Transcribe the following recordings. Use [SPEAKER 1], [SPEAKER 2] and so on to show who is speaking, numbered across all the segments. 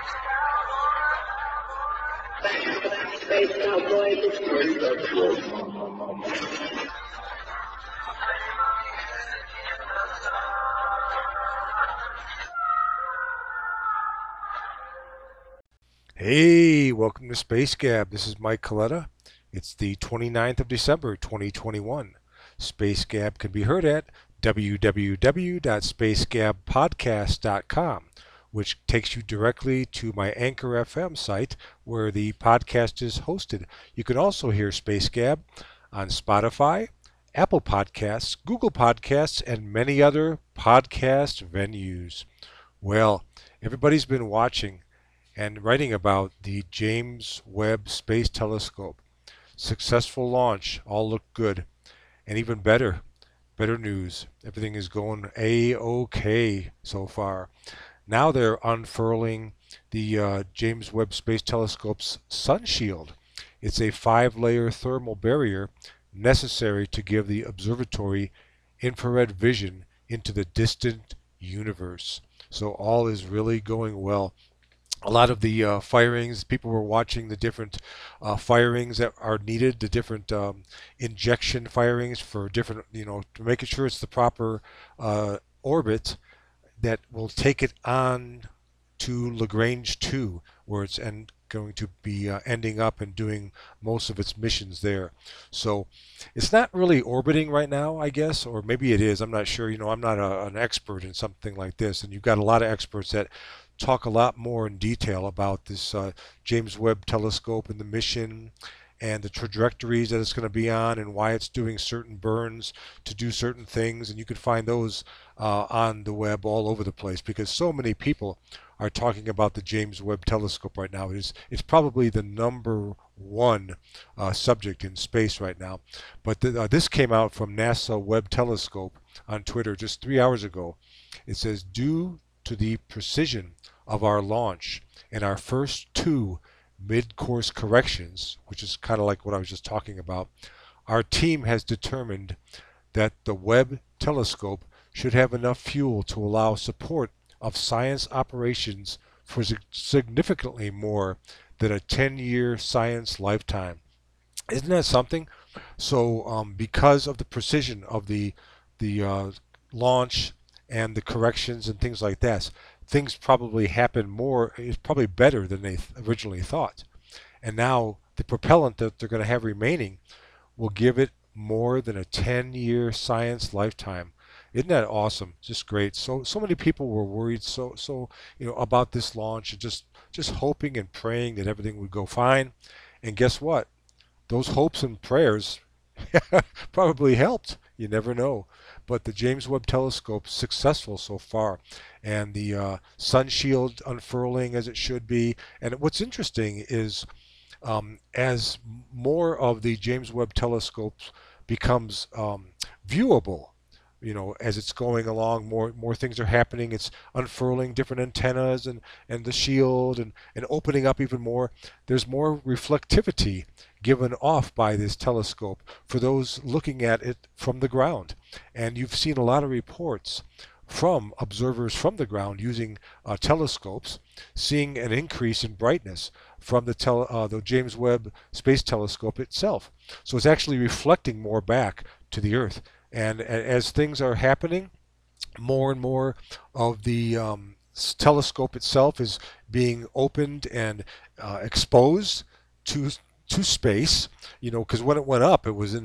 [SPEAKER 1] Space Cowboy.
[SPEAKER 2] Hey, welcome to Space Gab. This is Mike Coletta. It's the 29th of December, 2021. Space Gab can be heard at www.spacegabpodcast.com, which takes you directly to my Anchor FM site where the podcast is hosted. You can also hear Space Gab on Spotify, Apple Podcasts, Google Podcasts, and many other podcast venues. Well, everybody's been watching and writing about the James Webb Space Telescope. Successful launch, all looked good. And even better news. Everything is going A-OK so far. Now they're unfurling the James Webb Space Telescope's sun shield. It's a 5-layer thermal barrier necessary to give the observatory infrared vision into the distant universe. So all is really going well. A lot of the firings, people were watching the different firings that are needed, the different injection firings for different, to make sure it's the proper orbit that will take it on to Lagrange 2, where it's going to be ending up and doing most of its missions there. So it's not really orbiting right now, I guess, or maybe it is. I'm not sure. I'm not an expert in something like this, and you've got a lot of experts that talk a lot more in detail about this James Webb Telescope and the mission and the trajectories that it's going to be on and why it's doing certain burns to do certain things. And you can find those on the web all over the place because so many people are talking about the James Webb Telescope right now. It's probably the number one subject in space right now. But this came out from NASA Webb Telescope on Twitter just 3 hours ago. It says, due to the precision of our launch and our first 2 mid-course corrections, which is kind of like what I was just talking about, our team has determined that the Webb telescope should have enough fuel to allow support of science operations for significantly more than a 10-year science lifetime. Isn't that something? So because of the precision of the launch and the corrections and things like that, things probably happen more, it's probably better than they originally thought. And now the propellant that they're going to have remaining will give it more than a 10-year science lifetime. Isn't that awesome? Just great. So many people were worried about this launch and just hoping and praying that everything would go fine. And guess what? Those hopes and prayers probably helped. You never know. But the James Webb Telescope successful so far, and the sun shield unfurling as it should be. And what's interesting is as more of the James Webb Telescopes becomes viewable, as it's going along, more things are happening. It's unfurling different antennas and the shield and opening up even more. There's more reflectivity given off by this telescope for those looking at it from the ground. And you've seen a lot of reports from observers from the ground using telescopes, seeing an increase in brightness from the James Webb Space Telescope itself. So it's actually reflecting more back to the Earth. And as things are happening, more and more of the telescope itself is being opened and exposed to space. Because when it went up, it was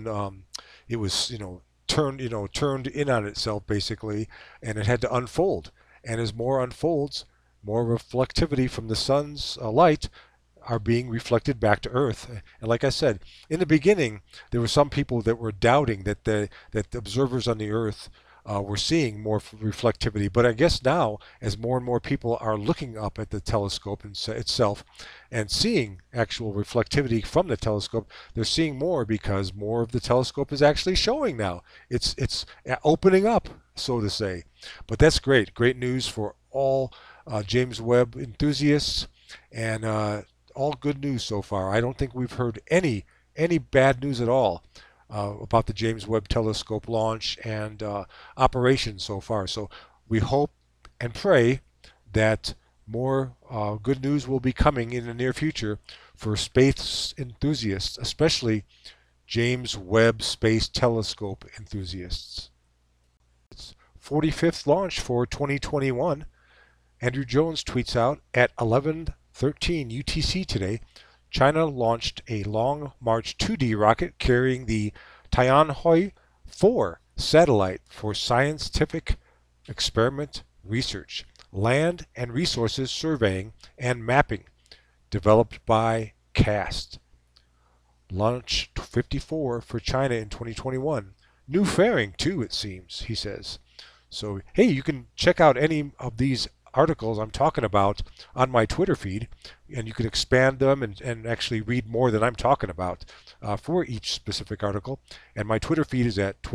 [SPEAKER 2] turned in on itself basically, and it had to unfold. And as more unfolds, more reflectivity from the sun's light are being reflected back to Earth. And like I said, in the beginning, there were some people that were doubting that the observers on the Earth were seeing more reflectivity. But I guess now, as more and more people are looking up at the telescope itself and seeing actual reflectivity from the telescope, they're seeing more because more of the telescope is actually showing now. It's opening up, so to say. But that's great. Great news for all James Webb enthusiasts, and all good news so far. I don't think we've heard any bad news at all about the James Webb Telescope launch and operation so far. So we hope and pray that more good news will be coming in the near future for space enthusiasts, especially James Webb Space Telescope enthusiasts. It's 45th launch for 2021. Andrew Jones tweets out at 11:13 UTC today, China launched a Long March 2D rocket carrying the Tianhui 4 satellite for scientific experiment research, land and resources surveying and mapping, developed by CAST. Launch 54 for China in 2021. New fairing too, it seems, he says. So, hey, you can check out any of these articles I'm talking about on my Twitter feed, and you can expand them and actually read more than I'm talking about for each specific article. And my Twitter feed is at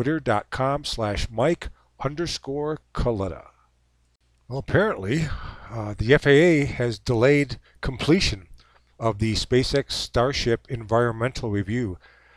[SPEAKER 2] twitter.com/Mike_Coletta. Well, apparently, the FAA has delayed completion of the SpaceX Starship environmental review.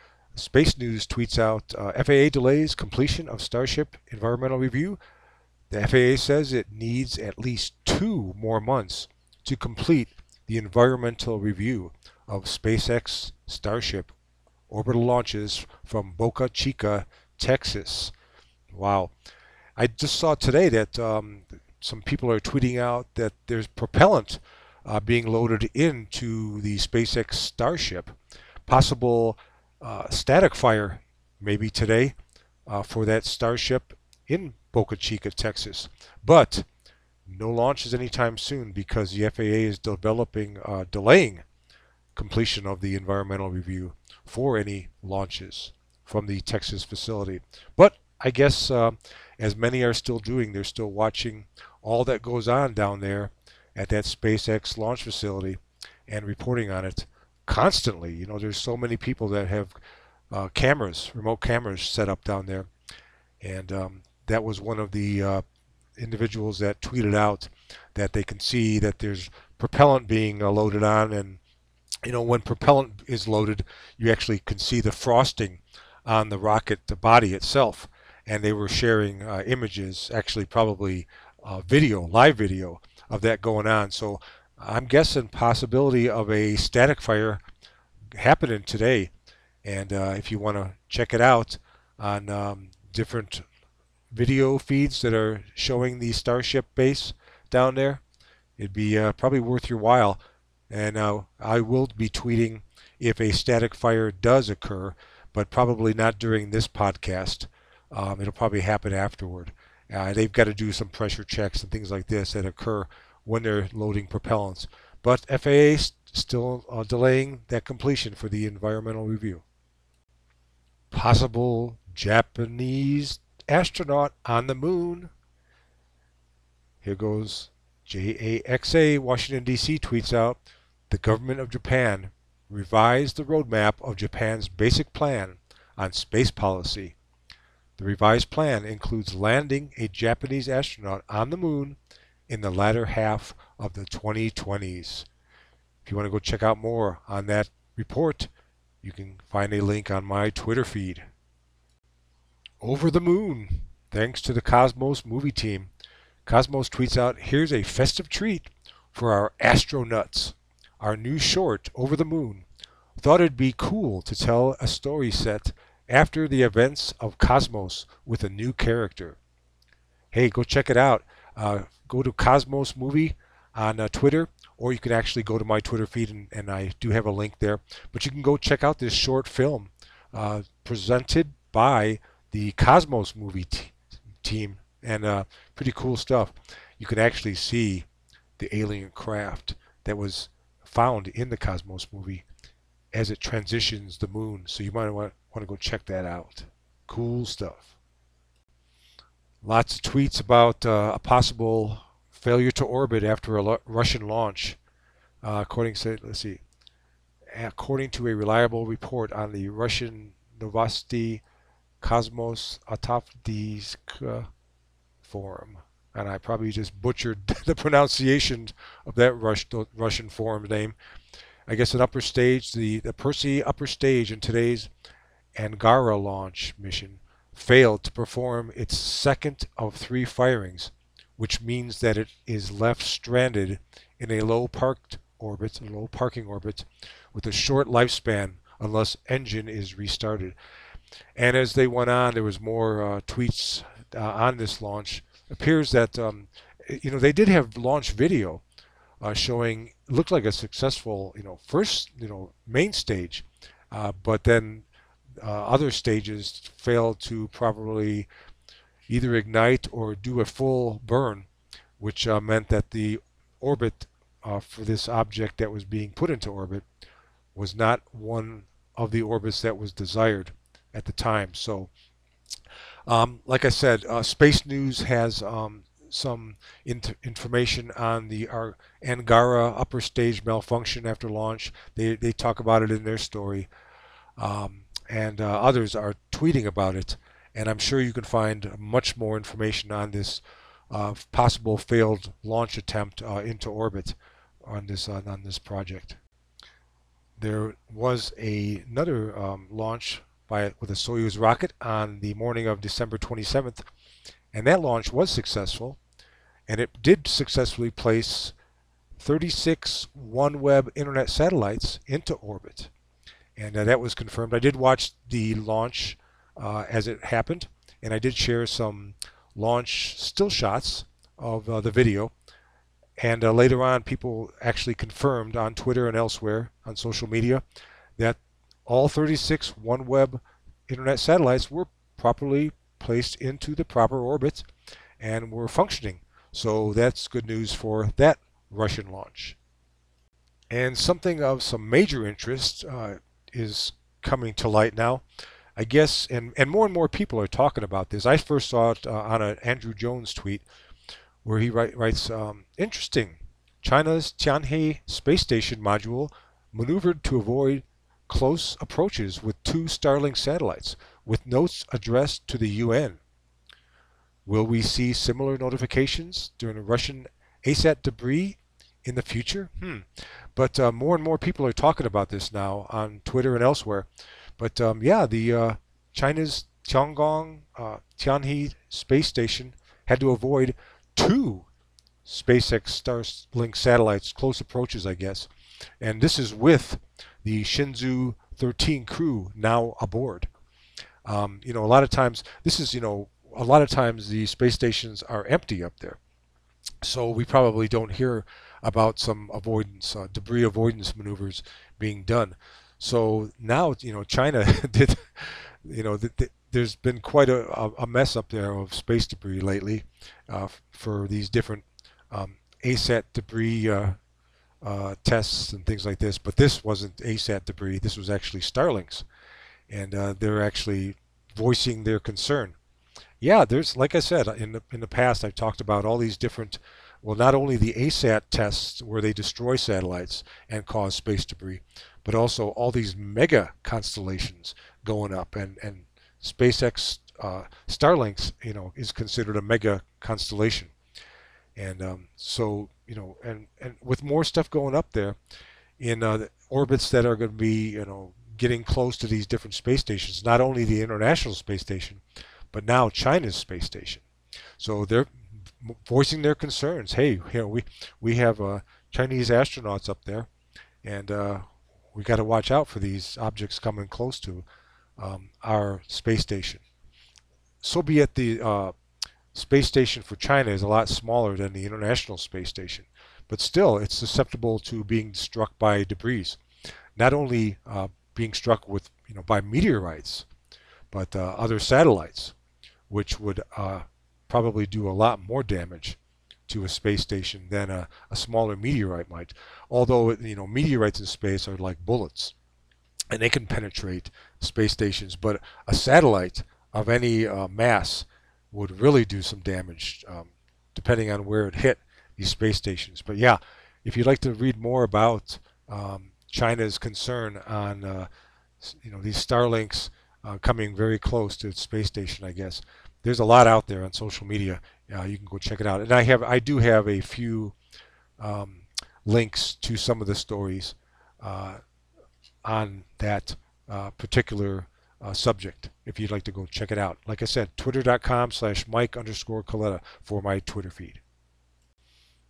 [SPEAKER 2] Space News tweets out, FAA delays completion of Starship environmental review. The FAA says it needs at least 2 more months to complete the environmental review of SpaceX Starship orbital launches from Boca Chica, Texas. Wow. I just saw today that some people are tweeting out that there's propellant being loaded into the SpaceX Starship. Possible static fire maybe today for that Starship in Boca Chica, Texas. But no launches anytime soon because the FAA is delaying completion of the environmental review for any launches from the Texas facility. But I guess as many are still doing, they're still watching all that goes on down there at that SpaceX launch facility and reporting on it constantly. You know, there's so many people that have cameras, remote cameras set up down there. And that was one of the individuals that tweeted out that they can see that there's propellant being loaded on. And, you know, when propellant is loaded, you actually can see the frosting on the rocket, the body itself. And they were sharing images, actually probably live video of that going on. So I'm guessing possibility of a static fire happening today. And if you want to check it out on different video feeds that are showing the Starship base down there, it'd be probably worth your while. And I will be tweeting if a static fire does occur, but probably not during this podcast. It'll probably happen afterward. They've got to do some pressure checks and things like this that occur when they're loading propellants. But FAA still delaying that completion for the environmental review. Possible Japanese astronaut on the moon. Here goes JAXA. Washington, D.C. tweets out, the government of Japan revised the roadmap of Japan's basic plan on space policy. The revised plan includes landing a Japanese astronaut on the moon in the latter half of the 2020s. If you want to go check out more on that report, you can find a link on my Twitter feed. Over the moon, thanks to the Cosmos movie team. Cosmos tweets out, here's a festive treat for our astronauts. Our new short, Over the Moon. Thought it'd be cool to tell a story set after the events of Cosmos with a new character. Hey, go check it out. Go to Cosmos Movie on Twitter, or you can actually go to my Twitter feed, and I do have a link there. But you can go check out this short film presented by the Cosmos Movie team, and pretty cool stuff. You can actually see the alien craft that was found in the Cosmos Movie as it transitions the moon. So you might want to go check that out. Cool stuff. Lots of tweets about a possible failure to orbit after a Russian launch. According to a reliable report on the Russian Novosti Cosmos Atovdiysk forum, and I probably just butchered the pronunciation of that Russian forum name. I guess an upper stage, the Percy upper stage in today's Angara launch mission failed to perform its second of 3 firings which means that it is left stranded in a low parking orbit with a short lifespan unless engine is restarted. And as they went on, there was more tweets on this launch. It appears that they did have launch video showing looked like a successful first main stage, but then other stages failed to properly either ignite or do a full burn, which meant that the orbit for this object that was being put into orbit was not one of the orbits that was desired at the time. So, like I said, Space News has some information on the Angara upper stage malfunction after launch. They talk about it in their story, and others are tweeting about it. And I'm sure you can find much more information on this possible failed launch attempt into orbit on this project. There was another launch with a Soyuz rocket on the morning of December 27th, and that launch was successful, and it did successfully place 36 OneWeb internet satellites into orbit, and that was confirmed. I did watch the launch as it happened, and I did share some launch still shots of the video. And later on, people actually confirmed on Twitter and elsewhere on social media that all 36 OneWeb internet satellites were properly placed into the proper orbit and were functioning. So that's good news for that Russian launch. And something of some major interest is coming to light now. I guess, and more and more people are talking about this. I first saw it on an Andrew Jones tweet where he writes, interesting, China's Tianhe space station module maneuvered to avoid close approaches with 2 Starlink satellites, with notes addressed to the UN. Will we see similar notifications during Russian ASAT debris in the future? But more and more people are talking about this now on Twitter and elsewhere. But yeah, the China's Tianhe space station had to avoid 2 SpaceX Starlink satellites, close approaches, I guess. And this is with the Shenzhou 13 crew now aboard. A lot of times, a lot of times the space stations are empty up there. So we probably don't hear about some debris avoidance maneuvers being done. So now, China did, there's been quite a mess up there of space debris lately for these different ASAT debris tests and things like this. But this wasn't ASAT debris. This was actually Starlinks. And they're actually voicing their concern. Yeah, there's, like I said, in the past, I've talked about all these different, well, not only the ASAT tests where they destroy satellites and cause space debris, but also all these mega constellations going up, and SpaceX Starlinks, is considered a mega constellation, and so and with more stuff going up there in the orbits that are going to be getting close to these different space stations, not only the International Space Station, but now China's space station. So they're voicing their concerns. Hey, we have Chinese astronauts up there, and we got to watch out for these objects coming close to our space station. So be it, the space station for China is a lot smaller than the International Space Station, but still it's susceptible to being struck by debris. Not only being struck with by meteorites, but other satellites, which would probably do a lot more damage to a space station than a smaller meteorite might. Although meteorites in space are like bullets, and they can penetrate space stations, but a satellite of any mass would really do some damage, depending on where it hit these space stations. But yeah, if you'd like to read more about China's concern on these Starlinks coming very close to its space station, I guess there's a lot out there on social media. You can go check it out, and I do have a few links to some of the stories on that particular subject if you'd like to go check it out. Like I said, twitter.com/Mike_Coletta for my Twitter feed.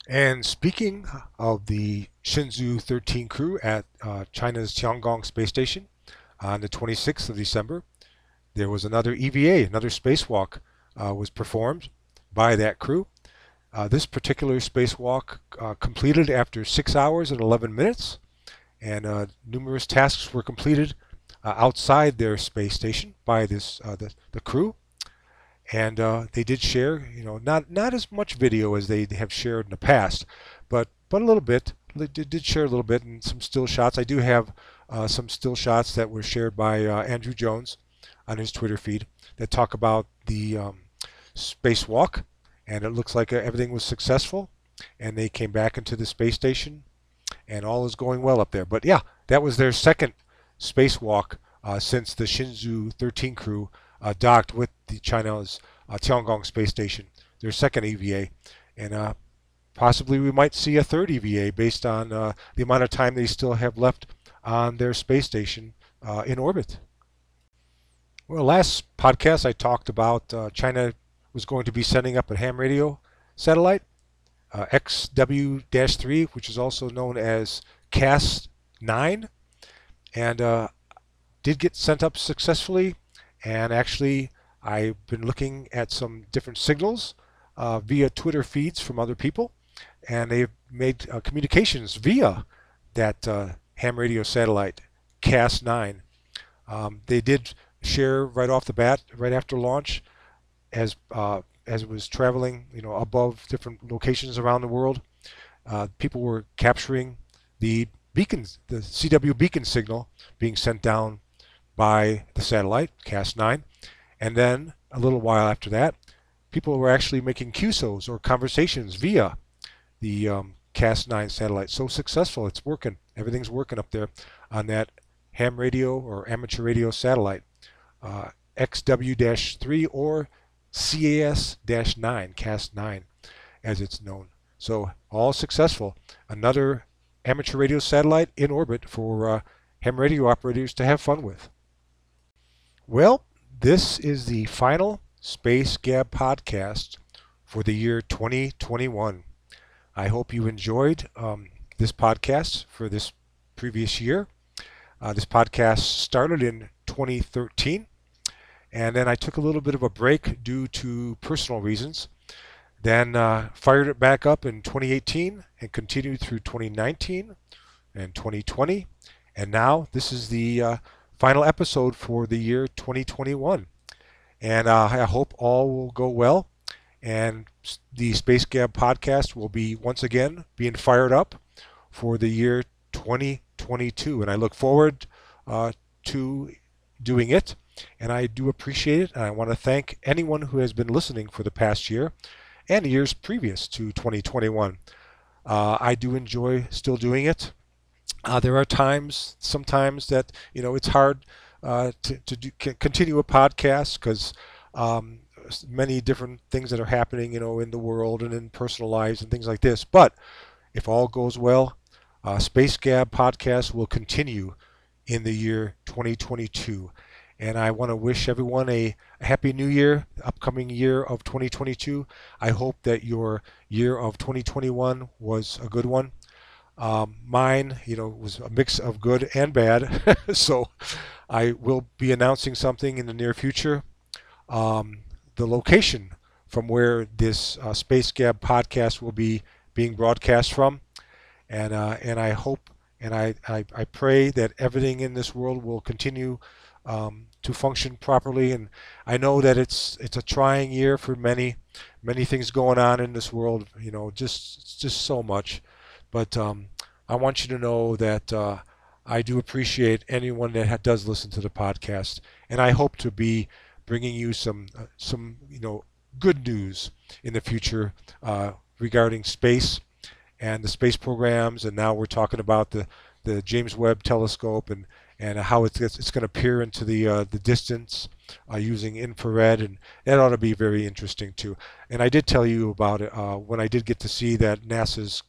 [SPEAKER 2] And speaking of the Shenzhou 13 crew at China's Tiangong space station on the 26th of December, there was another EVA, another spacewalk was performed by that crew. This particular spacewalk completed after 6 hours and 11 minutes, and numerous tasks were completed outside their space station by the crew. And they did share, not as much video as they have shared in the past, but a little bit. They did share a little bit and some still shots. I do have some still shots that were shared by Andrew Jones on his Twitter feed that talk about the spacewalk, and it looks like everything was successful, and they came back into the space station, and all is going well up there. But yeah, that was their second spacewalk since the Shenzhou 13 crew docked with the China's Tiangong space station, their second EVA, and possibly we might see a third EVA based on the amount of time they still have left on their space station in orbit. Well, last podcast I talked about China was going to be sending up a ham radio satellite, XW-3, which is also known as CAS-9, and did get sent up successfully. And actually, I've been looking at some different signals via Twitter feeds from other people, and they've made communications via that ham radio satellite, CAS-9. They did share right off the bat, right after launch, as it was traveling, above different locations around the world. People were capturing the beacons, the CW beacon signal being sent down by the satellite, CAS-9. And then a little while after that, people were actually making QSOs or conversations via the CAS-9 satellite. So successful, it's working. Everything's working up there on that ham radio or amateur radio satellite, XW-3 or CAS-9, CAS-9 as it's known. So all successful. Another amateur radio satellite in orbit for ham radio operators to have fun with. Well, this is the final Space Gab podcast for the year 2021. I hope you enjoyed this podcast for this previous year. This podcast started in 2013, and then I took a little bit of a break due to personal reasons. Then fired it back up in 2018 and continued through 2019 and 2020. And now this is the final episode for the year 2021. And I hope all will go well. And the Space Gab podcast will be once again being fired up for the year 2022. And I look forward to doing it. And I do appreciate it. And I want to thank anyone who has been listening for the past year and years previous to 2021. I do enjoy still doing it. There are sometimes that it's hard to continue a podcast because many different things that are happening, in the world and in personal lives and things like this. But if all goes well, Space Gab podcast will continue in the year 2022. And I want to wish everyone a happy new year, upcoming year of 2022. I hope that your year of 2021 was a good one. Mine, was a mix of good and bad. So I will be announcing something in the near future. The location from where this Space Gab podcast will be being broadcast from. And I hope and I pray that everything in this world will continue to function properly. And I know that it's a trying year for many things going on in this world, just so much. But I want you to know that I do appreciate anyone that does listen to the podcast, and I hope to be bringing you some good news in the future regarding space and the space programs. And now we're talking about the James Webb Telescope and how it's going to peer into the distance using infrared, and that ought to be very interesting too. And I did tell you about it when I did get to see that NASA's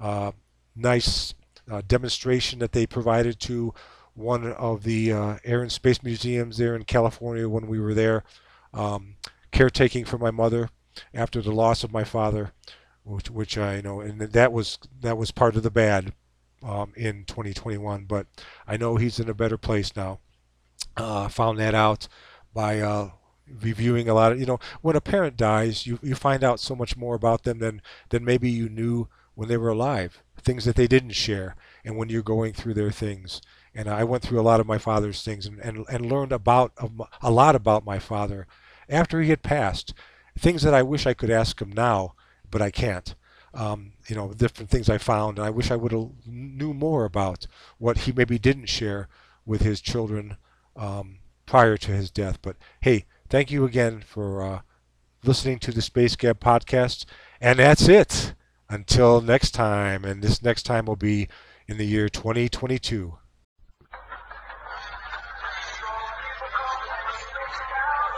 [SPEAKER 2] nice demonstration that they provided to one of the Air and Space Museums there in California when we were there, caretaking for my mother after the loss of my father. which I know, and that was part of the bad in 2021. But I know he's in a better place now. Found that out by reviewing a lot of, when a parent dies, you find out so much more about them than maybe you knew when they were alive, things that they didn't share, and when you're going through their things. And I went through a lot of my father's things and learned a lot about my father after he had passed. Things that I wish I could ask him now, but I can't. Different things I found, and I wish I would have knew more about what he maybe didn't share with his children prior to his death. But hey, thank you again for listening to the Space Gab podcast. And that's it. Until next time. And this next time will be in the year 2022.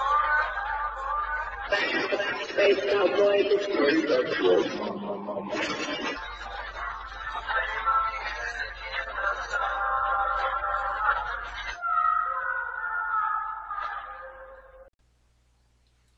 [SPEAKER 1] Space Cowboy.